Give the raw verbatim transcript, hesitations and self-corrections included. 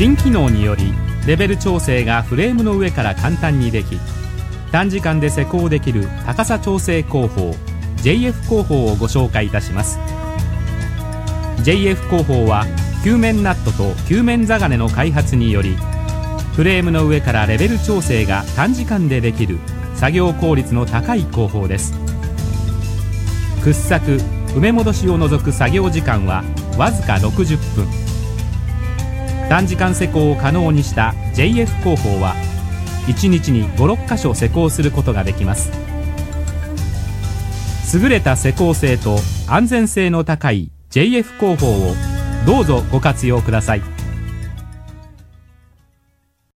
新機能によりレベル調整がフレームの上から簡単にでき、短時間で施工できる高さ調整工法 ジェイエフ 工法をご紹介いたします。 ジェイエフ 工法は球面ナットと球面座金の開発により、フレームの上からレベル調整が短時間でできる作業効率の高い工法です。掘削埋め戻しを除く作業時間はわずかろくじゅっぷん。短時間施工を可能にした ジェイエフ 工法はいちにちにご、ろっかしょ施工することができます。優れた施工性と安全性の高い ジェイエフ 工法をどうぞご活用ください。